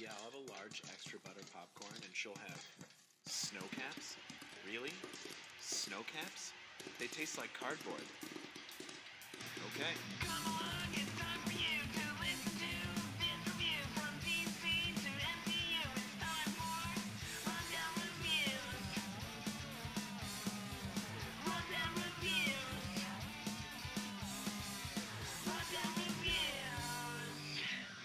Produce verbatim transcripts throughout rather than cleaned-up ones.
Yeah, I'll have a large extra butter popcorn, and she'll have snow caps? Really? Snow caps? They taste like cardboard. Okay. Come along, it's time for you to listen to this review from D C to M C U. It's time for Rundown Reviews. Rundown Reviews. Rundown Reviews.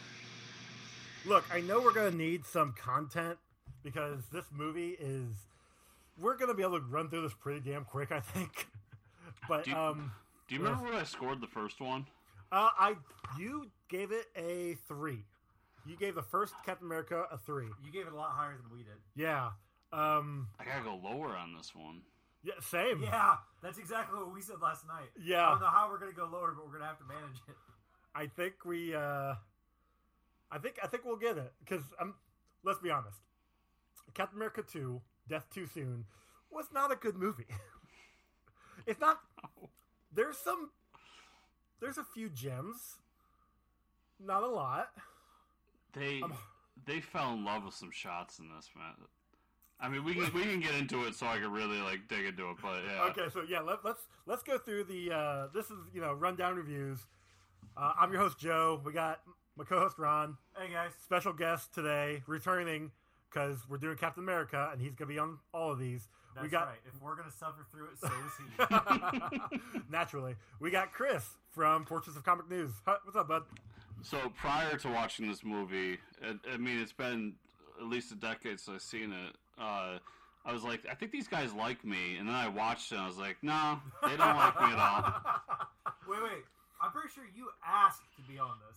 Look, I know we're going to need some content because this movie is... We're going to be able to run through this pretty damn quick, I think. But, Do you, um... do you remember what I scored the first one? Uh, I... You gave it a three. You gave the first Captain America a three. You gave it a lot higher than we did. Yeah. Um... I gotta go lower on this one. Yeah, same. Yeah, that's exactly what we said last night. Yeah. I don't know how we're going to go lower, but we're going to have to manage it. I think we, uh... I think I think we'll get it. Because, um, let's be honest. Captain America two, Death Too Soon, was not a good movie. It's not... There's some... There's a few gems. Not a lot. They Um, they fell in love with some shots in this, man. I mean, we can we can get into it so I can really like dig into it, but yeah. Okay, so yeah, let, let's let's go through the. Uh, this is you know rundown reviews. Uh, I'm your host Joe. We got my co-host Ron. Hey, guys. Special guest today, returning because we're doing Captain America, and he's gonna be on all of these. That's we got right. If we're going to suffer through it, so is he. naturally. We got Chris from Fortress of Comic News. Hi, what's up, bud? So prior to watching this movie, it, I mean, it's been at least a decade since I've seen it. Uh, I was like, I think these guys like me, and then I watched it, and I was like, no, they don't like me at all. Wait, wait. I'm pretty sure you asked to be on this.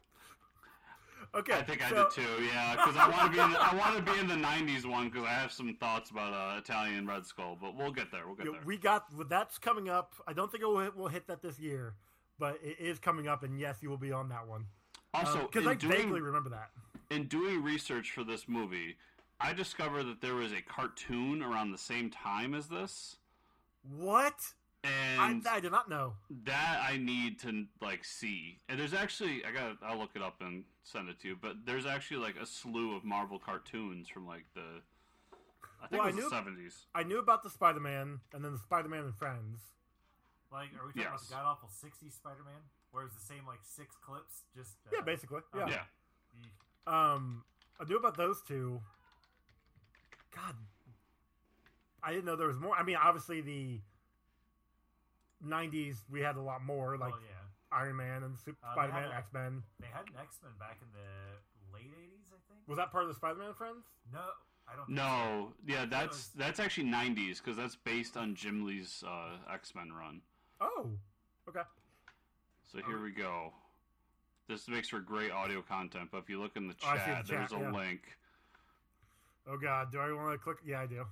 Okay, I think I so- did too, yeah, because I want to be in the, I want to be in the nineties one because I have some thoughts about uh, Italian Red Skull, but we'll get there. We'll get Yeah, there. we got well, that's coming up. I don't think it will hit, we'll hit that this year, but it is coming up, and yes, you will be on that one. Also, because in I doing, vaguely remember that. in doing research for this movie, I discovered that there was a cartoon around the same time as this, What? and I, I did not know. that I need to like see. And there's actually, I got, I'll look it up and send it to you. But there's actually like a slew of Marvel cartoons from like the, I think Well, I it was knew- the seventies. I knew about the Spider-Man, and then the Spider-Man and Friends. Like, are we talking about Yes. the god awful sixties Spider-Man? Where it's the same, like, six clips? Just uh, Yeah, basically. oh, Yeah. Yeah. eek. Um, I knew about those two. God, I didn't know there was more. I mean, obviously the nineties we had a lot more, like Well, yeah. Iron Man and Super Uh, they Spider-Man, had a- X-Men. They had an X-Men back in the late eighties, I think. Was that part of the Spider-Man and Friends? No, I don't think No, yeah, that's was- that's actually nineties because that's based on Jim Lee's uh, X-Men run. Oh, okay. So here we go. This makes for great audio content, but if you look in the Oh, I see chat, the chat, there's a yeah. link. Oh God, do I want to click? Yeah, I do.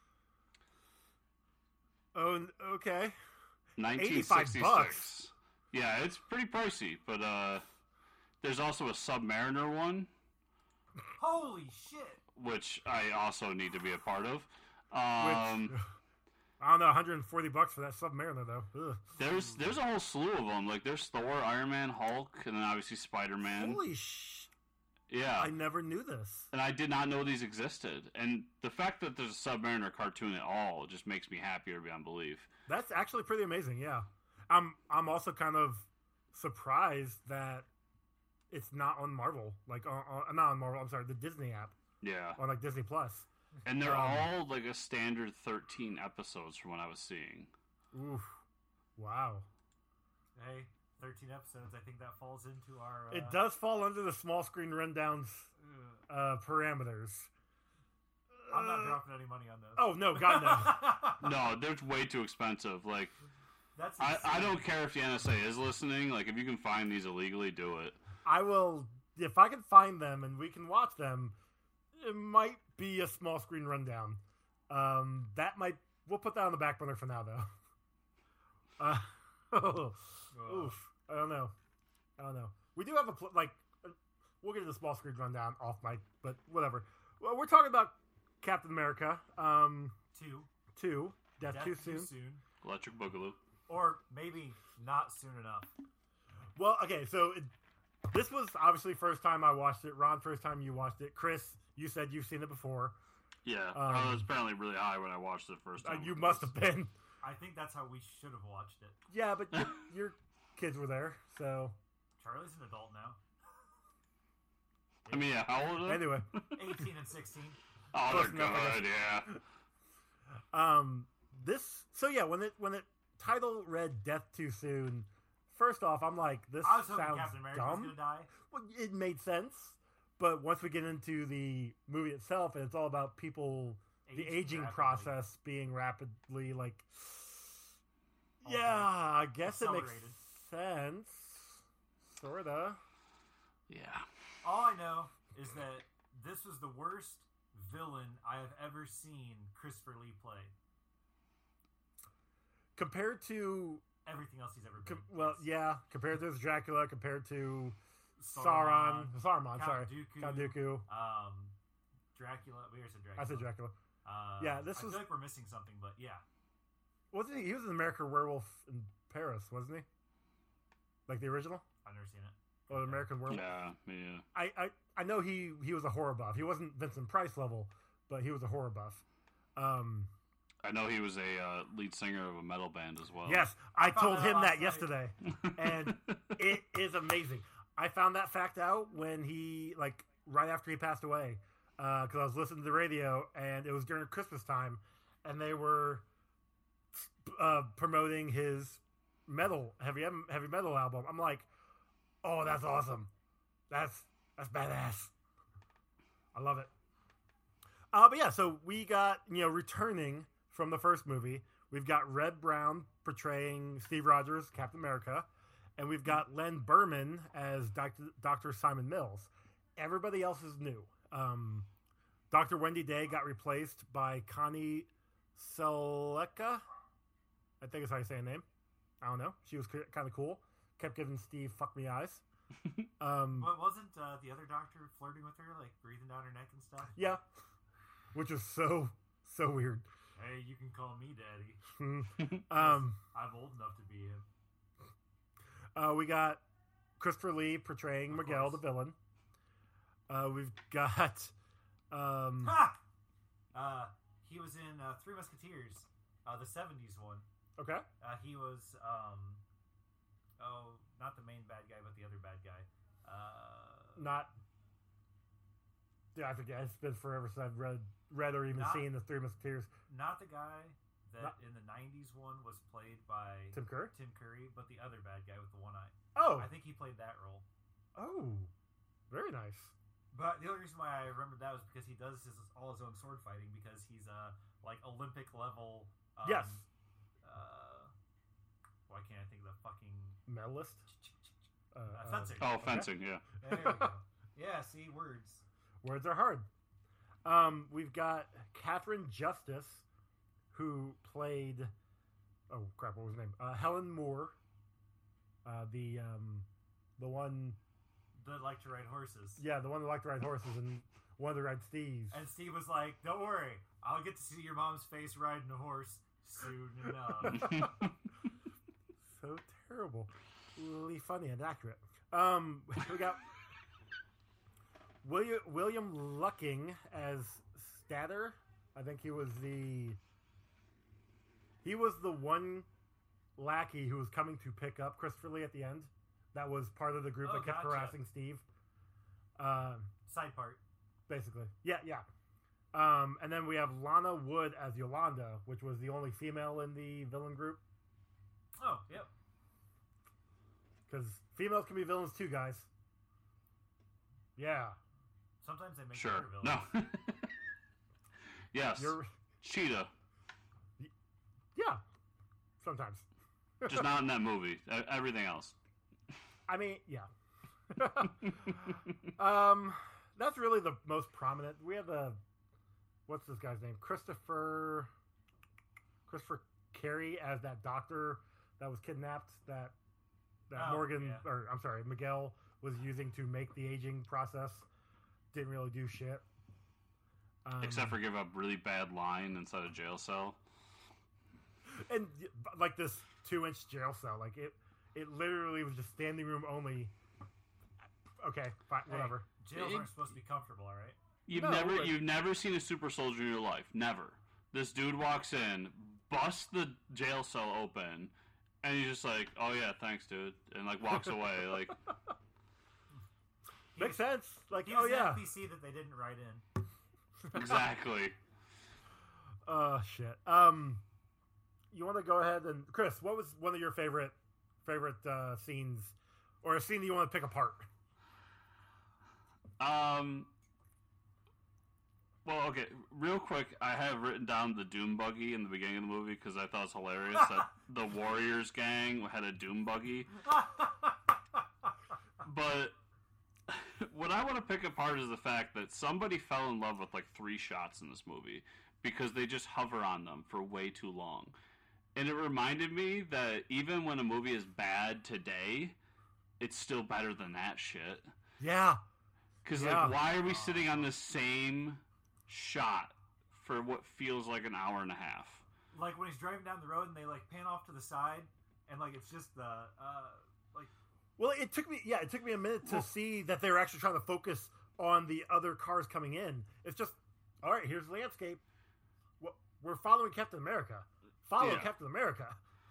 Oh, n- okay. nineteen sixty-six. bucks. Yeah, it's pretty pricey, but uh, there's also a Submariner one, so. Holy shit! which I also need to be a part of. Um, Which, I don't know, one hundred forty bucks for that Submariner though. Ugh. there's there's a whole slew of them. Like there's Thor, Iron Man, Hulk, and then obviously Spider-Man. Holy sh! Yeah, I never knew this. and I did not know these existed. And the fact that there's a Submariner cartoon at all just makes me happier beyond belief. That's actually pretty amazing. Yeah, I'm. I'm also kind of surprised that it's not on Marvel. Like, on, on, not on Marvel. I'm sorry, the Disney app Yeah, on like Disney Plus. and they're Um, all like a standard thirteen episodes from what I was seeing. Oof! Wow. Hey, thirteen episodes. I think that falls into our. Uh, It does fall under the small screen rundowns uh, uh, parameters. I'm not Uh, dropping any money on those. Oh no, God no. No, they're way too expensive. Like. That's I, I insane. don't care if the N S A is listening. Like, if you can find these illegally, do it. I will if I can find them and we can watch them. It might be a small screen rundown. Um, that might we'll put that on the back burner for now, though. Uh, oof, I don't know. I don't know. We do have a pl- like. uh, We'll get to the small screen rundown off mic, but whatever. Well, we're talking about Captain America. Um, Two. two. Death, Death too soon. soon. Electric Boogaloo. Or maybe not soon enough. Well, okay, so it, this was obviously first time I watched it. Ron, first time you watched it. Chris, you said you've seen it before. Yeah, Um, I was apparently really high when I watched it first Uh, time. you must have been. I think that's how we should have watched it. Yeah, but your, your kids were there, so Charlie's an adult now. I mean, yeah, how old are they? anyway. eighteen and sixteen. Oh, Close they're enough, I good, yeah. Um, this so yeah, when it when it title read "Death Too Soon," first off, I'm like, this I was hoping sounds Captain America was dumb. gonna die. Well, it made sense, but once we get into the movie itself, and it's all about people, the Aging aging rapidly. process being rapidly like. Okay. Yeah, I guess it makes Accelerated. sense. Sorta. Yeah. All I know is that this was the worst villain I have ever seen Christopher Lee play. Compared to, Everything else he's ever been. com- well, Yes. yeah, compared to Dracula, compared to Sauron, Sauron, Saruman, Count sorry, Dooku, Count Dooku. Um, Dracula. We already said Dracula. I said Dracula. Uh, Yeah, this I was- feel like we're missing something, but yeah. Wasn't he? He was an American Werewolf in Paris, wasn't he? Like the original, I've never seen it. or American Werewolf. Yeah, yeah. I, I I know he he was a horror buff. He wasn't Vincent Price level, but he was a horror buff. Um, I know he was a uh, lead singer of a metal band as well. yes, I found told that him out that last night. yesterday, and it is amazing. I found that fact out when he like right after he passed away, because I was listening to the radio, and it was during Christmas time, and they were uh, promoting his metal heavy heavy metal album. I'm like, oh, that's awesome. That's that's badass. I love it. Uh, but yeah, so we got, you know, returning from the first movie, we've got Red Brown portraying Steve Rogers, Captain America, and we've got Len Berman as Doctor Doctor Simon Mills. Everybody else is new. Um, Doctor Wendy Day got replaced by Connie Sellecca. I think is how you say her name. I don't know. She was kind of cool. Kept giving Steve fuck me eyes. Um, But wasn't uh, the other doctor flirting with her, like breathing down her neck and stuff? yeah, which is so so weird. Hey, you can call me daddy. um, I'm old enough to be him. uh, we got Christopher Lee portraying Of Miguel, course. the villain. Uh, we've got um, Ha! Uh, he was in uh, Three Musketeers, uh, the seventies one. okay, Uh, he was, um, oh, not the main bad guy, but the other bad guy. Uh, not. Yeah, I forget. It's been forever since I've read, read or even Not- seen the Three Musketeers. not the guy that Not- in the nineties one was played by Tim Curry. Tim Curry, but the other bad guy with the one eye. Oh, I think he played that role. oh, very nice. But the only reason why I remembered that was because he does his, all his own sword fighting because he's uh like Olympic level. Um, Yes. Uh, why can't I think of the fucking Medalist. Uh, uh, uh, fencing? Oh, Okay. fencing, yeah. There we go. Yeah, see words. Words are hard. Um, we've got Catherine Justice, who played. Oh crap! What was her name? Uh, Helen Moore. Uh, the um, the one. That like to ride horses. Yeah, the one that liked to ride horses and wanted to ride Steve's. And Steve was like, "Don't worry, I'll get to see your mom's face riding a horse soon enough." So terrible. Really funny and accurate. Um, we got William William Lucking as Statter. I think he was the he was the one lackey who was coming to pick up Christopher Lee at the end. That was part of the group Oh, that kept gotcha. harassing Steve. Um, Side part. basically, yeah, yeah. Um, and then we have Lana Wood as Yolanda, which was the only female in the villain group. Oh, yep. Because females can be villains too, guys. Yeah. Sometimes they make Sure. better villains. No. Yes. You're Cheetah. yeah. Sometimes. Just not in that movie. E- Everything else. I mean, yeah. um that's really the most prominent. We have a what's this guy's name? Christopher Christopher Carey as that doctor that was kidnapped that that Oh, Morgan yeah. or I'm sorry, Miguel was using to make the aging process. Didn't really do shit. Um, Except for give a really bad line inside a jail cell. and like this two inch jail cell, like it, it literally was just standing room only. okay, fine, Hey, whatever. jails It- aren't supposed to be comfortable, all right? You've No, never like- you've never seen a super soldier in your life. Never. This dude walks in, busts the jail cell open, and he's just like, "Oh yeah, thanks, dude," and like walks away. Like, He Makes was- sense. Like, He oh was yeah. an N P C that they didn't write in. exactly. Oh shit. Um, you want to go ahead and Chris? What was one of your favorite favorite uh, scenes, or a scene that you want to pick apart? Um. Well, okay. Real quick, I have written down the Doom buggy in the beginning of the movie because I thought it was hilarious that the Warriors gang had a Doom buggy. But what I want to pick apart is the fact that somebody fell in love with like three shots in this movie because they just hover on them for way too long. And it reminded me that even when a movie is bad today, it's still better than that shit. Yeah. Because, Yeah. like, why are we sitting on the same shot for what feels like an hour and a half? Like when he's driving down the road and they like pan off to the side, and like it's just the uh, like Well, it took me. Yeah, it took me a minute to Well- see that they were actually trying to focus on the other cars coming in. It's just, all right. Here's the landscape. Wh- We're following Captain America. Follow Yeah. Captain America.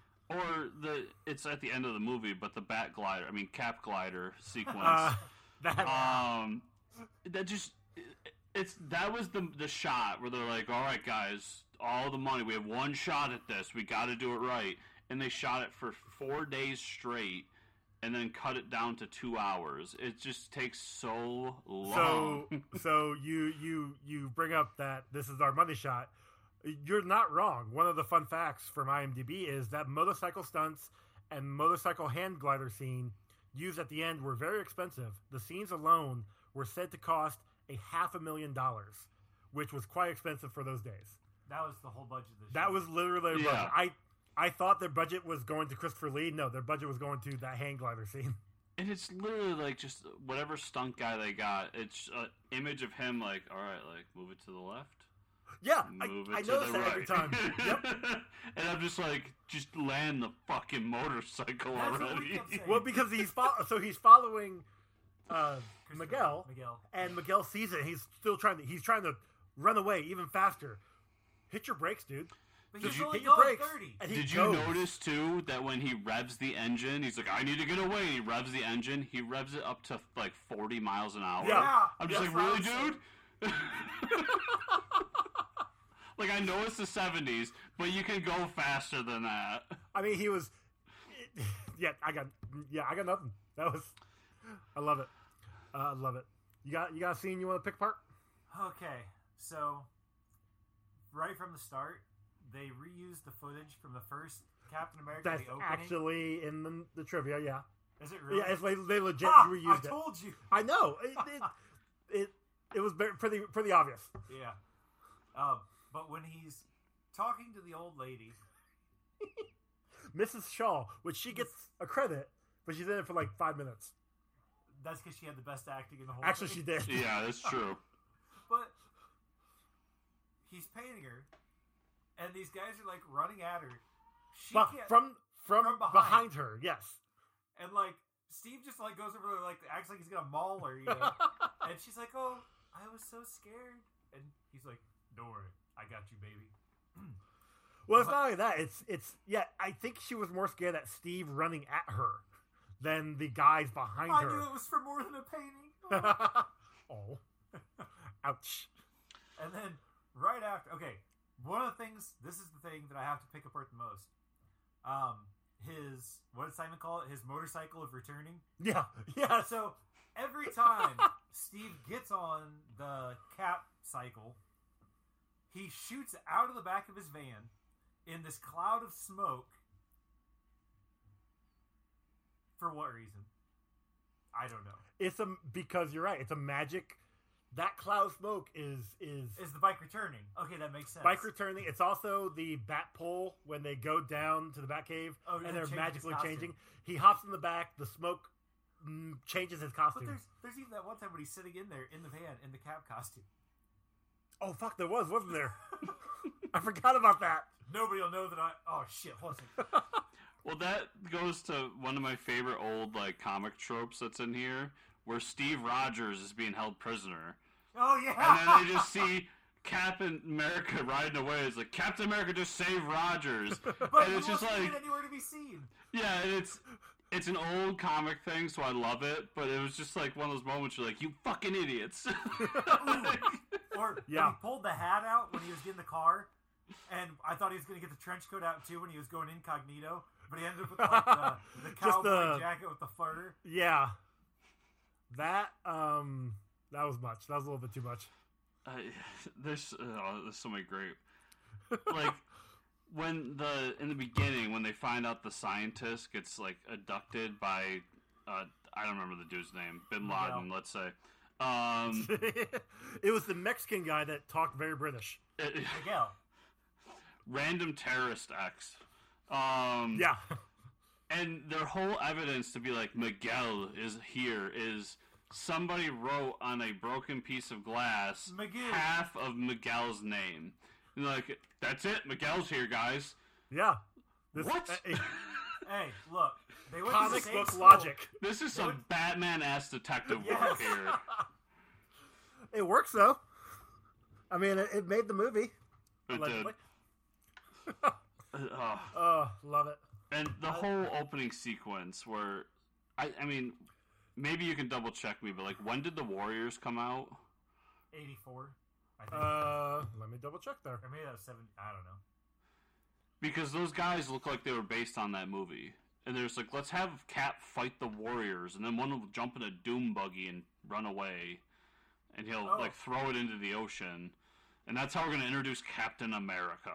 Or the it's at the end of the movie, but the Bat Glider, I mean, Cap Glider sequence. Uh, that. um, that just it's that was the the shot where they're like, all right, guys, all the money, we have one shot at this, we got to do it right, and they shot it for four days straight, and then cut it down to two hours. It just takes so long. So, so you you you bring up that this is our money shot. You're not wrong. One of the fun facts from IMDb is that motorcycle stunts and motorcycle hand glider scene used at the end were very expensive. The scenes alone were said to cost a half a million dollars, which was quite expensive for those days. that was the whole budget of the show. That was literally their Yeah. budget. I I thought their budget was going to Christopher Lee. No, their budget was going to that hand glider scene. And it's literally like just whatever stunt guy they got. It's an image of him like, all right, like move it to the left, Yeah, I, move it I to noticed the that right. every time. Yep. And I'm just like, just land the fucking motorcycle That's what we already. kept saying. Well, because he's fo- so he's following uh, Christopher Miguel, Miguel. and Miguel sees it. He's still trying to. He's trying to run away even faster. Hit your brakes, dude. But Did he's you- only Hit your going brakes. thirty. And he Did you goes. notice too that when he revs the engine, he's like, I need to get away. And he revs the engine. He revs it up to like forty miles an hour. Yeah. I'm just Yes, like, really, that's what dude? Like, I know it's the seventies, but you can go faster than that. I mean, he was. Yeah, I got. Yeah, I got nothing. That was. I love it. Uh, I love it. You got. You got a scene you want to pick apart? Okay, so right from the start, they reused the footage from the first Captain America. That's the opening. actually in the, the trivia. Yeah. Is it really? Yeah, it's like they legit Ah, reused I it. told you. I know. It it, it, it was very, pretty pretty obvious. Yeah. Um, but when he's talking to the old lady, Missus Shaw, which she gets a credit, but she's in it for like five minutes. that's because she had the best acting in the whole. Actually, thing. she did. Yeah, that's true. But he's painting her, and these guys are like running at her. She But can't, from, from From behind. behind. her, yes. and like Steve just like goes over there, like acts like he's gonna maul her, you know. And she's like, "Oh, I was so scared," and he's like, "Don't worry, I got you, baby." Well, it's not only that. It's it's yeah. I think she was more scared at Steve running at her than the guys behind I her. knew it was for more than a painting. Oh, ouch! And then right after, okay, one of the things. This is the thing that I have to pick apart the most. Um, his what did Simon call it? His motorcycle of returning. Yeah, yeah. So every time Steve gets on the Cap cycle, he shoots out of the back of his van in this cloud of smoke. For what reason? I don't know. It's a because you're right. It's a magic. That cloud of smoke is is Is the bike returning? Okay, that makes sense. bike returning. It's also the bat pole when they go down to the bat cave Oh, and and they're changes magically costume. changing. He hops in the back. The smoke mm, changes his But costume. there's there's even that one time when he's sitting in there in the van in the Cap costume. Oh fuck, there was, wasn't there? I forgot about that. Nobody will know that I. Oh shit! Wasn't. Well, that goes to one of my favorite old like comic tropes that's in here, where Steve Rogers is being held prisoner, Oh yeah. and then they just see Captain America riding away. It's like Captain America just saved Rogers, but and he it's just wasn't like even anywhere to be seen. yeah, and it's it's an old comic thing, so I love it. But it was just like one of those moments you're like, you fucking idiots. Or Yeah. when he pulled the hat out when he was getting the car, and I thought he was going to get the trench coat out too when he was going incognito, but he ended up with like the, the Just cowboy the- jacket with the flirter. Yeah. That um that was much. That was a little bit too much. Uh, there's oh, there's so many great like when the in the beginning when they find out the scientist gets like abducted by uh, I don't remember the dude's name, Bin Laden, Yeah. let's say. Um, It was the Mexican guy that talked very British. it- Miguel. random terrorist X. Um, Yeah. And their whole evidence to be like Miguel is here is somebody wrote on a broken piece of glass Miguel. half of Miguel's name. And they're like, that's it, Miguel's here, guys. Yeah. This, What? uh, Hey, look. They went to comic the same book school. logic. This is some Batman-ass detective Yes. work here. It works though. I mean, it, it made the movie. It did. Allegedly. Uh, Oh, love it. and the whole opening sequence where, I, I mean, maybe you can double check me, but like, when did the Warriors come out? eighty-four, I think. Uh, let me double check there. or maybe that was seven. I don't know. Because those guys look like they were based on that movie. And they're just like, let's have Cap fight the Warriors, and then one will jump in a doom buggy and run away, and he'll Oh. like throw it into the ocean, and that's how we're gonna introduce Captain America.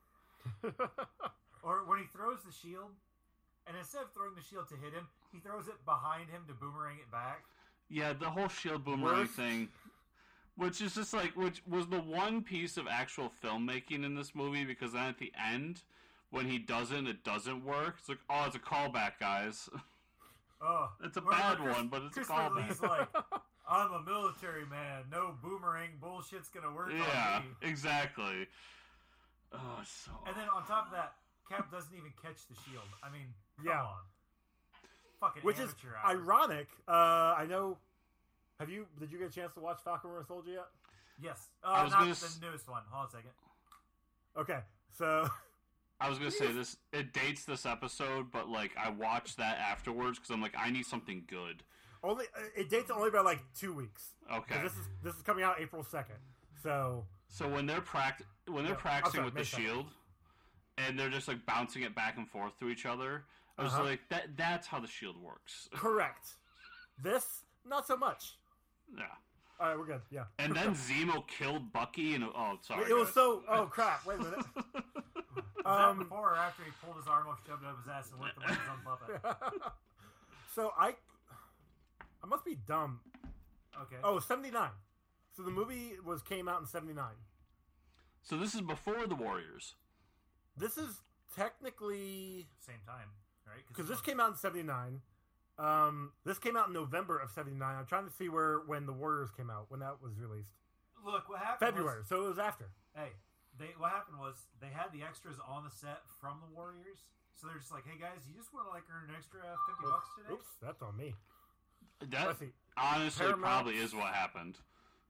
Or when he throws the shield, and instead of throwing the shield to hit him, he throws it behind him to boomerang it back. Yeah, the whole shield boomerang Worst. thing, which is just like, which was the one piece of actual filmmaking in this movie, because then at the end, when he doesn't, it doesn't work. It's like, oh, it's a callback, guys. Oh, It's a where- where bad Chris- one, but it's a Christopher callback. Lee's like, I'm a military man. No boomerang bullshit's gonna work Yeah, on me. exactly. Oh, it's so. And then on top of that, Cap doesn't even catch the shield. I mean, come Yeah. on. Fucking Which is amateur hour. ironic. Uh, I know. Have you? Did you get a chance to watch Falcon Winter Soldier yet? Yes. I Uh, was not gonna the s- newest one. Hold on a second. Okay, so I was gonna say this. It dates this episode, but like I watched that afterwards because I'm like, I need something good. only it dates only by like two weeks. 'Cause Okay. This is this is coming out April second. So So when they're pract when they're No, I'm practicing sorry, with May the second. shield, and they're just like bouncing it back and forth to each other, I was Uh-huh. like, that that's how the shield works. correct. This not so much. Yeah. All right, we're good. Yeah. And then Zemo killed Bucky, and oh, sorry. It was guys. so. Oh crap! Wait a minute. Was Um, that before or after he pulled his arm off, shoved it up his ass, and worked him like his own puppet? So I, I must be dumb. Okay. Oh, seventy-nine. So the movie was came out in seventy-nine. So this is before the Warriors. This is technically Same time, right? because this came out in seventy-nine. Um, this came out in November of seventy-nine. I'm trying to see where when the Warriors came out when that was released. Look, what happened February. So it was after. was, hey, they what happened was they had the extras on the set from the Warriors, so they're just like, hey guys, you just want to like earn an extra fifty bucks today? Oops, that's on me. That Let's see. honestly Paramount- probably is what happened.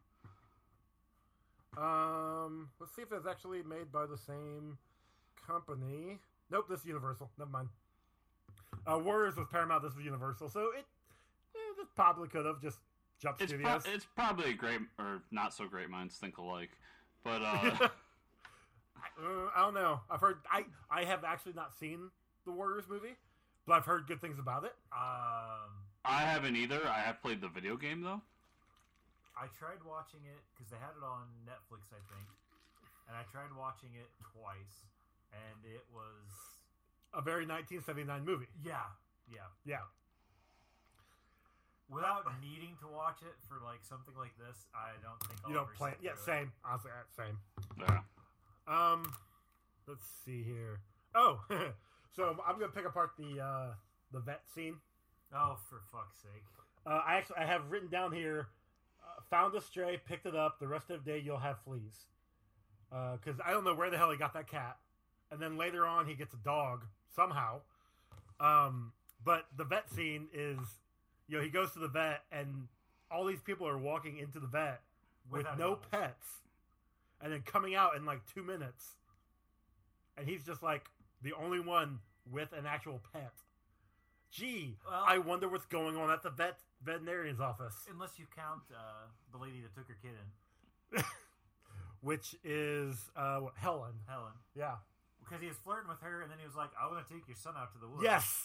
Um, let's see if it's actually made by the same company. Nope, this is Universal. Never mind. Uh, Warriors was Paramount. This was Universal. So it, eh, this probably could have just jumped It's studios. pro- it's probably a great or not so great minds think alike, but uh, Uh, I don't know. I've heard. I I have actually not seen the Warriors movie, but I've heard good things about it. Um, I haven't either. I have played the video game though. I tried watching it because they had it on Netflix, I think, and I tried watching it twice, and it was A very nineteen seventy-nine movie. yeah, yeah. Yeah. Without needing to watch it for like something like this, I don't think I'll You don't ever play. sit Yeah, through it. same. Honestly, uh, same. Yeah. Um, let's see here. Oh, so I'm gonna pick apart the uh, the vet scene. Oh, for fuck's sake! Uh, I actually I have written down here. Uh, found a stray, picked it up. The rest of the day you'll have fleas. Because I don't know where the hell he got that cat. And then later on he gets a dog somehow. Um, but the vet scene is you know, he goes to the vet, and all these people are walking into the vet with Without no animals. pets, and then coming out in like two minutes, and he's just like the only one with an actual pet. Gee, Well- I wonder what's going on at the vet veterinarian's office, Unless you count uh, the lady that took her kid in, which is uh, what, Helen. Helen. Yeah. Because he was flirting with her, and then he was like, I want to take your son out to the woods. Yes.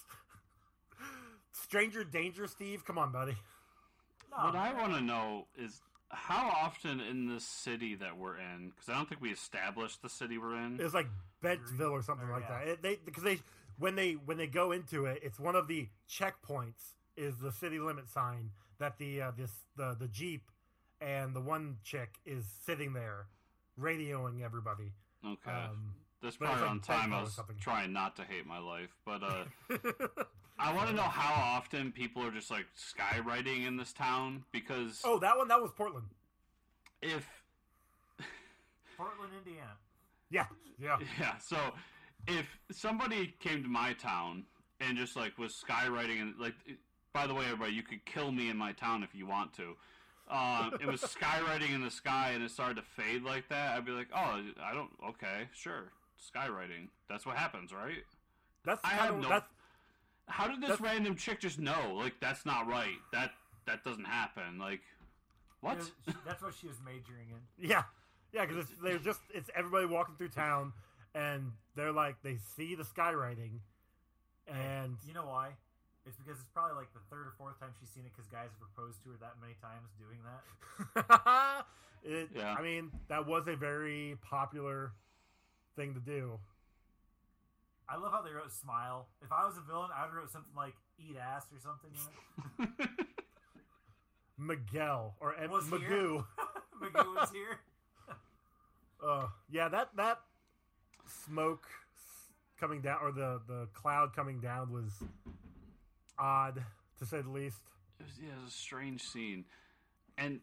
Stranger danger, Steve. Come on, buddy. No, What I man. want to know is how often in this city that we're in, because I don't think we established the city we're in. It's like Bentonville or something Or, like yeah. that. It, they because they when they when they go into it, it's one of the checkpoints is the city limit sign that the uh, this the the Jeep and the one chick is sitting there radioing everybody. Okay. Um, This but part it's like on time Bentonville I or was something. trying not to hate my life, but uh, I want to know how often people are just like skywriting in this town, because oh, that one that was Portland. if Portland, Indiana. Yeah, yeah. yeah, so if somebody came to my town and just like was skywriting and like, by the way, everybody, you could kill me in my town if you want to. Um, it was skywriting in the sky and it started to fade like that. I'd be like, oh, I don't. Okay, sure, skywriting. That's what happens, right? That's I kind have of no- that's How did this That's- random chick just know? Like, that's not right. That that doesn't happen. Like, what? It was- That's what she was majoring in. yeah, yeah. Because they're just it's everybody walking through town, and they're like they see the skywriting, and You know why? It's because it's probably like the third or fourth time she's seen it because guys have proposed to her that many times doing that. it, Yeah. I mean, that was a very popular thing to do. I love how they wrote smile. If I was a villain, I would have wrote something like eat ass or something. You know? Miguel or M- Was here? Magoo. Magoo was here. Uh, yeah, that that smoke coming down or the the cloud coming down was odd to say the least. It was, yeah, it was a strange scene, and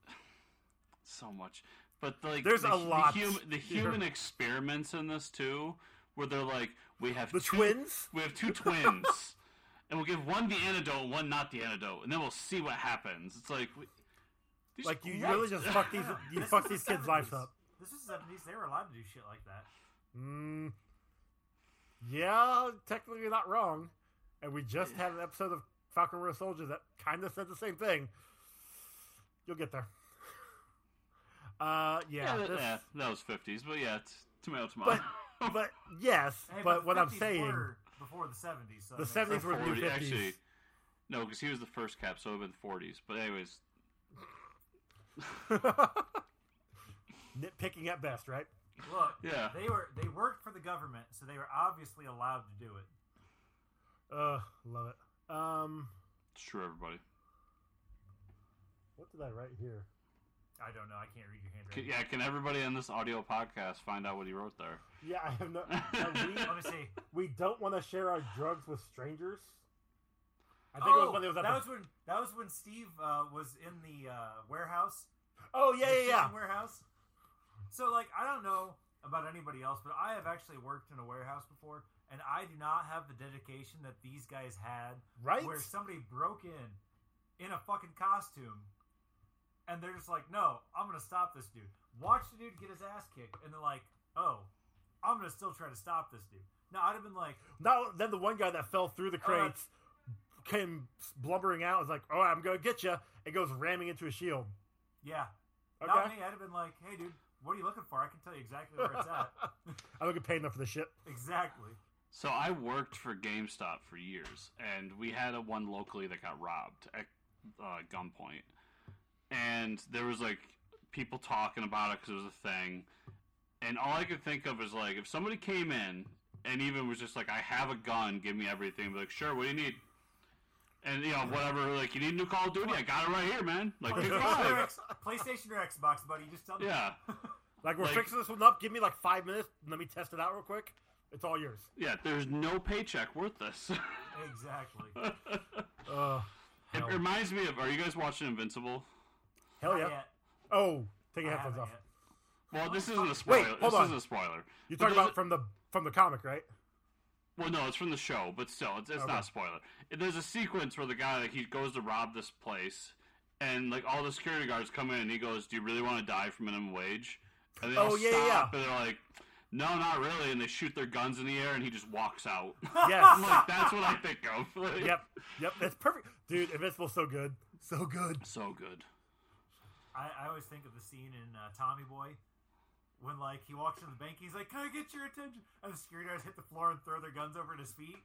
so much. But like, There's the, a lot The, hum, the here. human experiments in this too, where they're like, we have The two, twins? We have two twins, and we'll give one the antidote, and one not the antidote, and then we'll see what happens. It's like, we, these Like you what? really just fuck these you This fuck was these the kids' lives seventies. up. This was the seventies. They were allowed to do shit like that. Mm, yeah, technically you're not wrong. And we just had an episode of Falcon Winter Soldier that kind of said the same thing. You'll get there. Uh, yeah, Yeah, that, this- yeah, that was fifties, but yeah, it's tomato tomato. but but yes, Hey, but the what I'm fifties saying, were before the seventies. So the it makes seventies sense. were new forty, fifties. actually, no, because he was the first cap, so it would have been forties. But anyways, Nitpicking at best, right? Look, Yeah. they were they worked for the government, so they were obviously allowed to do it. Uh, love it. Um, it's true, everybody. what did I write here? I don't know. I can't read your Can, handwriting. yeah, can everybody on this audio podcast find out what he wrote there? Yeah, I have no. uh, we, Let me see. we don't want to share our drugs with strangers. I think it was Oh, when it was at that the, was when that was when Steve uh, was in the uh, warehouse. Oh yeah, the yeah, yeah. shipping warehouse. So, like, I don't know about anybody else, but I have actually worked in a warehouse before, and I do not have the dedication that these guys had. Right? Where somebody broke in in a fucking costume, and they're just like, "No, I'm gonna stop this dude." Watch the dude get his ass kicked, and they're like, "Oh, I'm gonna still try to stop this dude." Now, I'd have been like, No, then the one guy that fell through the crates came blubbering out. Was like, "Oh, I'm gonna get you!" It goes ramming into a shield. "Yeah." Okay, Not me. I'd have been like, "Hey, dude, what are you looking for? I can tell you exactly where it's at." I don't get paid enough for this shit. Exactly. So I worked for GameStop for years, and we had a one locally that got robbed at uh, gunpoint. And there was like people talking about it because it was a thing. And all I could think of is like, if somebody came in and even was just like, "I have a gun, give me everything," I'd be like, "Sure, what do you need?" And you know, whatever, like, "You need a new Call of Duty? I got it right here, man." Like, pick PlayStation or, five. X, PlayStation or Xbox, buddy. Just tell me. Yeah, Like we're Like- fixing this one up. Give me like five minutes. Let me test it out real quick. It's all yours. yeah. There's no paycheck worth this. Exactly. Uh, It hell, reminds me of. Are you guys watching Invincible? hell Not yeah. yet. Oh, take I your headphones haven't off. yet. Well, this isn't a spoiler. hold this on. isn't a spoiler. You're But talking there's about from the from the comic, right? Well, no, it's from the show, but still, it's, it's Okay. not a spoiler. There's a sequence where the guy, like, he goes to rob this place, and, like, all the security guards come in, and he goes, do you really want to die for minimum wage? And they all Oh, yeah, stop, yeah. and they're like, no, not really, and they shoot their guns in the air, and he just walks out. Yes. I'm like, that's what I think of. Like, Yep. Yep. That's perfect, dude. Invincible's so good, so good. So good. I, I always think of the scene in uh, Tommy Boy when, like, he walks in the bank, he's like, "Can I get your attention?" And the security guards hit the floor and throw their guns over at his feet.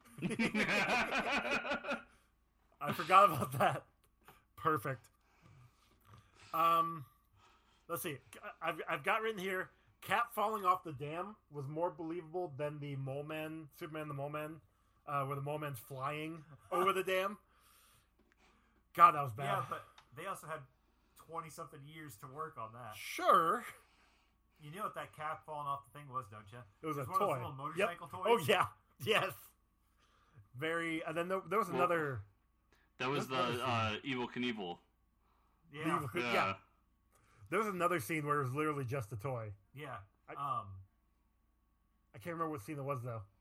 I forgot about that. Perfect. Um, let's see. I've I've got written here. Cap falling off the dam was more believable than the Mole Man, Superman the Mole Man, uh, where the Mole Man's flying over the dam. God, that was bad. Yeah, but they also had twenty-something years to work on that. Sure. You know what that cap falling off the thing was, don't you? It was a one toy. Of those little motorcycle Yep. toys. Oh yeah. Yes. Very. And then there, there was Well, another. That was the That's another uh, Evil Knievel. Yeah, Yeah. Yeah. There was another scene where it was literally just a toy. yeah. I- Um, I can't remember what scene it was though.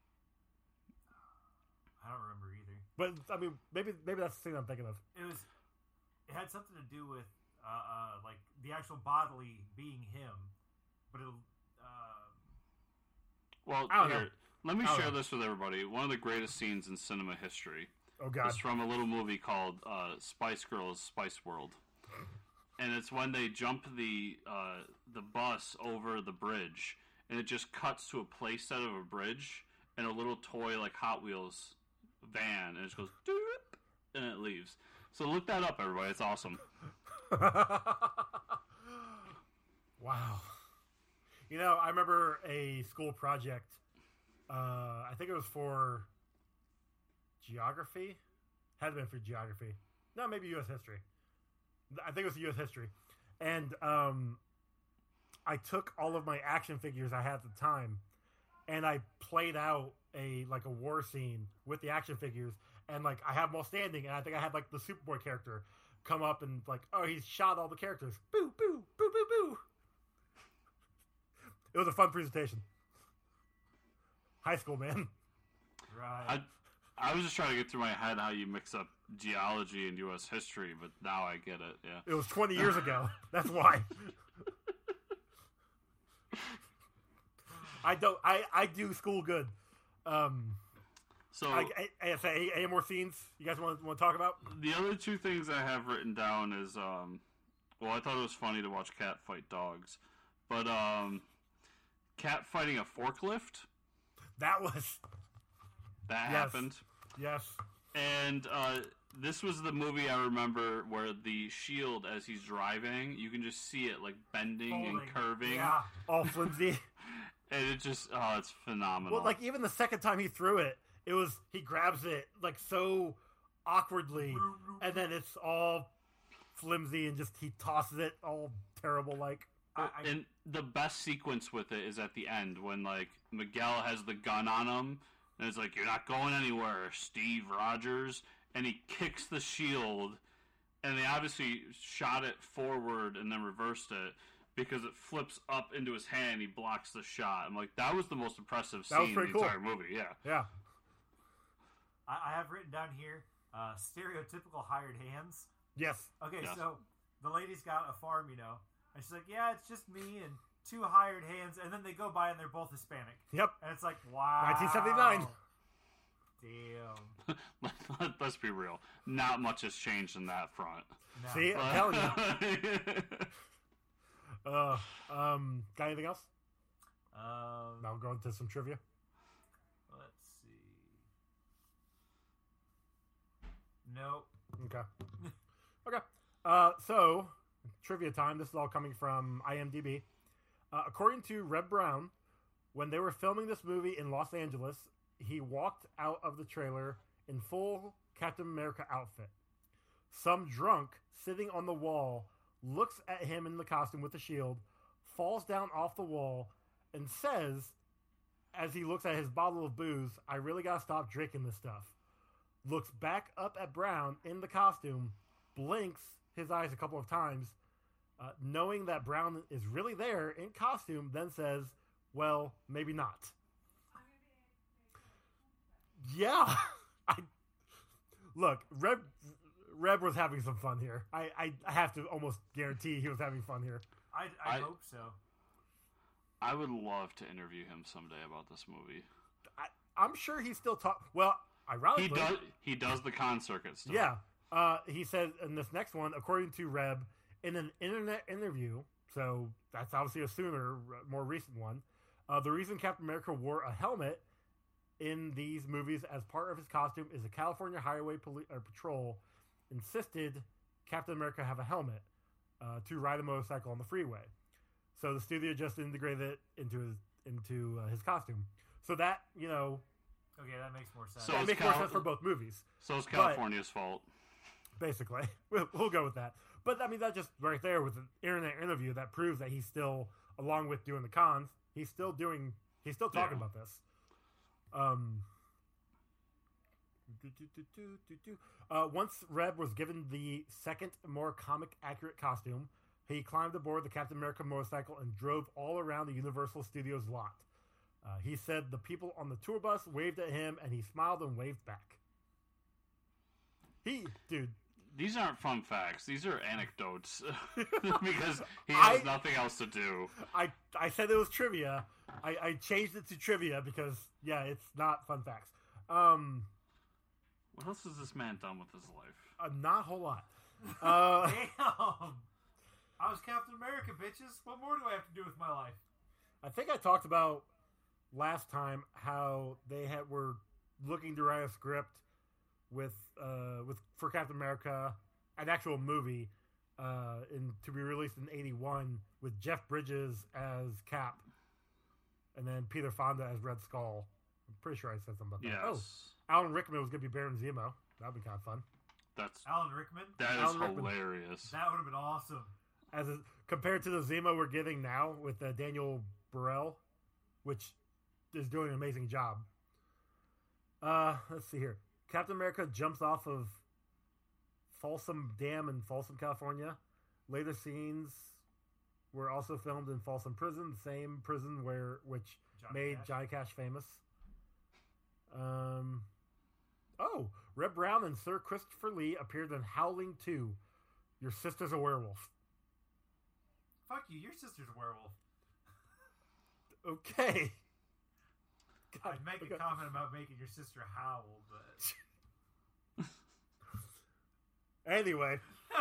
I don't remember either. But I mean, maybe maybe that's the scene I'm thinking of. It was. It had something to do with uh, uh like the actual bodily being him, but it. Uh, Well, I don't here, know. let me I don't share know. this with everybody. One of the greatest scenes in cinema history Oh God. is from a little movie called uh, Spice Girls Spice World. And it's when they jump the uh, the bus over the bridge, and it just cuts to a playset of a bridge and a little toy like Hot Wheels van, and it just goes doop, and it leaves. So look that up, everybody. It's awesome. Wow. You know, I remember a school project. Uh, I think it was for geography. Had been for geography. No, maybe U S history. I think it was U S history. And um, I took all of my action figures I had at the time, and I played out a like a war scene with the action figures, and like I have them all standing, and I think I had like the Superboy character come up and like, oh, he's shot all the characters. Boo, boo, boo, boo, boo. It was a fun presentation. High school, man. right. I I was just trying to get through my head how you mix up geology and U S history, but now I get it. Yeah. It was twenty years ago. That's why. I don't. I, I do school good. Um, So I, I, I say any more scenes you guys want want to talk about? the other two things I have written down is um, well, I thought it was funny to watch Cat fight dogs, but um, Cat fighting a forklift That was that Yes. happened, yes. and uh, this was the movie I remember where the shield, as he's driving, you can just see it like bending Folding. and curving, Yeah. All flimsy. and it just oh, it's phenomenal. Well, like even the second time he threw it, it was he grabs it like so awkwardly, and then it's all flimsy and just he tosses it all terrible like. I, I, And the best sequence with it is at the end when like Miguel has the gun on him and it's like, you're not going anywhere, Steve Rogers, and he kicks the shield, and they obviously shot it forward and then reversed it because it flips up into his hand. He blocks the shot. I'm like, that was the most impressive That was scene in pretty the cool. entire movie. Yeah. Yeah. I, I have written down here uh, stereotypical hired hands. Yes. Okay, Yes. so the lady's got a farm, you know, and she's like, "Yeah, it's just me and two hired hands," and then they go by and they're both Hispanic, Yep. and it's like, wow, nineteen seventy-nine. Damn. Let- Let's be real. Not much has changed in that front. No. See, I'm telling you. Uh, um, got anything else? Um, Now I'm going to some trivia. Let's see. Nope. Okay. Okay. Uh, so, trivia time. This is all coming from IMDb. Uh, according to Reb Brown, when they were filming this movie in Los Angeles, he walked out of the trailer in full Captain America outfit. Some drunk sitting on the wall looks at him in the costume with the shield, falls down off the wall, and says, as he looks at his bottle of booze, "I really gotta stop drinking this stuff." Looks back up at Brown in the costume, blinks his eyes a couple of times, uh, knowing that Brown is really there in costume, then says, "Well, maybe not." Yeah. I look, Reb Reb was having some fun here. I, I, I have to almost guarantee he was having fun here. I, I, I- hope so. I would love to interview him someday about this movie. I, I'm sure he still talk. Well, ironically, He does. He does the con circuit stuff. Yeah. Uh, he said in this next one, according to Reb, in an internet interview, so that's obviously a sooner, more recent one, uh, the reason Captain America wore a helmet in these movies as part of his costume is the California Highway Poli- uh, Patrol insisted Captain America have a helmet uh, to ride a motorcycle on the freeway. So the studio just integrated it into his into uh, his costume. So that, you know, Okay, that makes more sense. So that it's makes more Cal- sense for both movies. So it's California's fault. Basically, we'll, we'll go with that. But I mean, that just right there with an internet interview that proves that he's still, along with doing the cons, he's still doing, he's still talking Yeah. about this. Um. do, do, do, do, do, do. Uh, once Reb was given the second, more comic accurate costume, he climbed aboard the Captain America motorcycle and drove all around the Universal Studios lot. Uh, he said the people on the tour bus waved at him, and he smiled and waved back. He, dude, These aren't fun facts. These are anecdotes because he has I- nothing else to do. I I said it was trivia. I, I changed it to trivia because yeah, it's not fun facts. Um, What else has this man done with his life? uh, not a whole lot. Uh, Damn! I was Captain America, bitches. What more do I have to do with my life? I think I talked about last time how they had were looking to write a script with uh with for Captain America, an actual movie, uh, in to be released in eighty-one with Jeff Bridges as Cap, and then Peter Fonda as Red Skull. I'm pretty sure I said something about that. Yes, Oh, Alan Rickman was going to be Baron Zemo. That'd be kind of fun. that's Alan Rickman? that is Alan Rickman. hilarious. That would have been awesome. As a, compared to the Zemo we're getting now with uh, Daniel Burrell, which is doing an amazing job. Uh, let's see here. Captain America jumps off of Folsom Dam in Folsom, California. Later scenes were also filmed in Folsom Prison, the same prison where which Johnny made Cash. Johnny Cash famous. Um, oh, Reb Brown and Sir Christopher Lee appeared in Howling two. Your sister's a werewolf. Fuck you, your sister's a werewolf. Okay. God, I'd make okay. a comment about making your sister howl, but... Anyway,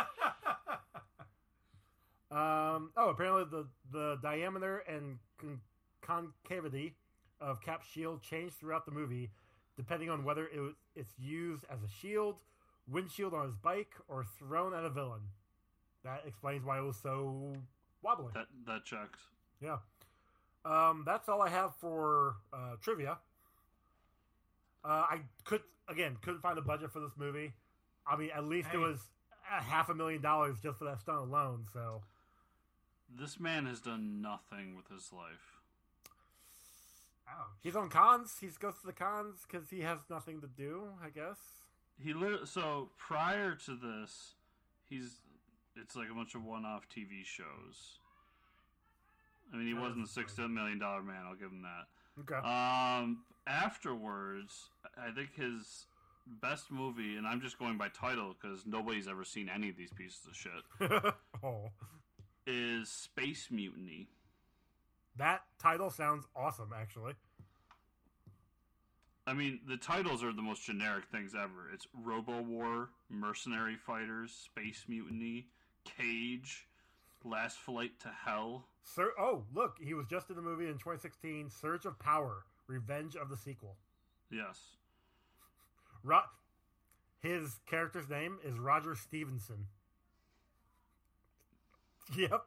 um, oh, apparently the, the diameter and con- concavity of Cap's shield changed throughout the movie, depending on whether it was, it's used as a shield, windshield on his bike, or thrown at a villain. That explains why it was so wobbly. That that checks. Yeah. Um, that's all I have for uh, trivia. Uh, I could again couldn't find a budget for this movie. I mean, at least Hey. it was a half a million dollars just for that stunt alone. So This man has done nothing with his life. Ouch. he's on cons. He goes to the cons because he has nothing to do. I guess. He lit- so prior to this, he's it's like a bunch of one-off T V shows. I mean, he That wasn't a is six crazy. million dollar man. I'll give him that. Okay. Um, afterwards, I think his best movie, and I'm just going by title because nobody's ever seen any of these pieces of shit, Oh, is Space Mutiny. that title sounds awesome. Actually, I mean, the titles are the most generic things ever. It's Robo War, Mercenary Fighters, Space Mutiny, Cage, Last Flight to Hell. Sir. Oh, look, he was just in the movie in twenty sixteen, Surge of Power: Revenge of the Sequel. Yes. Ro- His character's name is Roger Stevenson. Yep.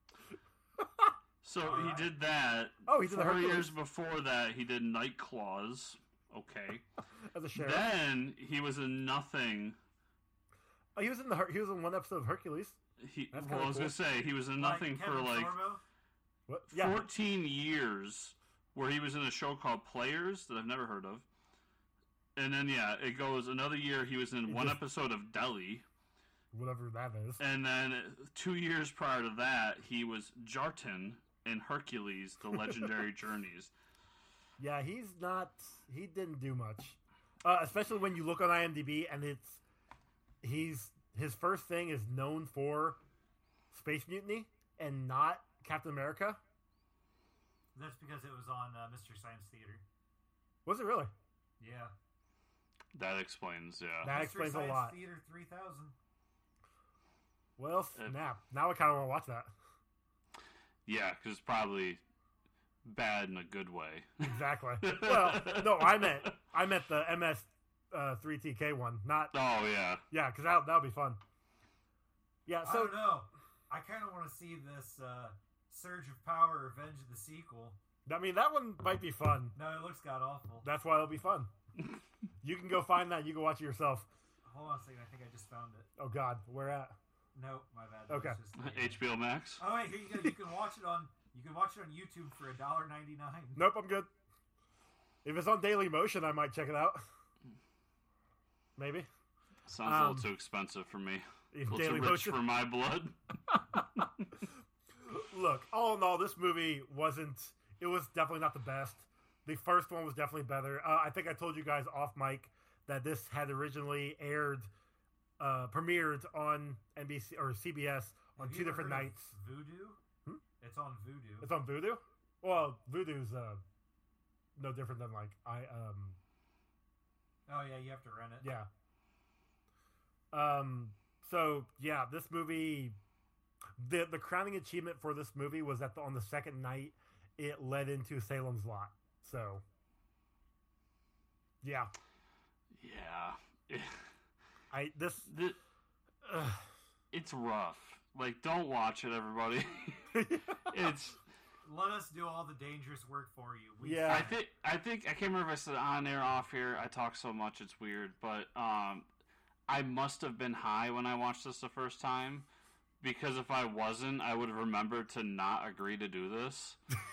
So Alright. he did that. Oh, he did the Four Hercules. years before that, he did Night Claws. Okay. As a sheriff. Then he was in nothing. Oh, he was in the Her- he was in one episode of Hercules. He, That's well, kinda I was cool. gonna say he was in Like nothing for Kevin like Sorbo? What? Yeah. fourteen years, where he was in a show called Players that I've never heard of. And then yeah, it goes another year. He was in It one just- episode of Delhi, Whatever that is. and then two years prior to that, he was Jartan in Hercules: The Legendary Journeys. Yeah, he's not. He didn't do much. uh, especially when you look on IMDb and it's he's his first thing is known for Space Mutiny and not Captain America. That's because it was on uh, Mystery Science Theater. Was it really? Yeah. That explains, yeah. That Mystery explains Science a lot. Theater three thousand. Well, Uh, snap! Now I kind of want to watch that. Yeah, because it's probably bad in a good way. Exactly. Well, no, I meant I meant the M S uh, three T K one, not Oh, yeah. yeah, because that that'll be fun. Yeah. I So don't know. I kind of want to see this uh, Surge of Power Revenge of the sequel. I mean, that one might be fun. No, it looks god awful. That's why it'll be fun. You can go find that. You can watch it yourself. Hold on a second. I think I just found it. Oh God, where at? Nope, my bad. That Okay. was just the- H B O Max? Oh wait, here you go. You can watch it on. You can watch it on YouTube for a dollar ninety nine. Nope, I'm good. If it's on Daily Motion, I might check it out. Maybe. Sounds a Um, little too expensive for me. A If little Daily too rich Motion. for my blood. Look, all in all, this movie wasn't. It was definitely not the best. The first one was definitely better. Uh, I think I told you guys off mic that this had originally aired, uh, premiered on N B C or C B S on Have two you ever different heard of nights. Voodoo. Hmm? It's on Voodoo. It's on Vudu. Well, Vudu's uh, no different than like I um Oh yeah, you have to rent it. yeah. Um. So yeah, this movie, the the crowning achievement for this movie was that the, on the second night it led into Salem's Lot. So yeah, Yeah. I this The- uh, it's rough. Like, don't watch it, everybody. It's... Let us do all the dangerous work for you. We Yeah. I think I think I can't remember if I said on air, off here. I talk so much, it's weird. But um, I must have been high when I watched this the first time, because if I wasn't, I would have remembered to not agree to do this.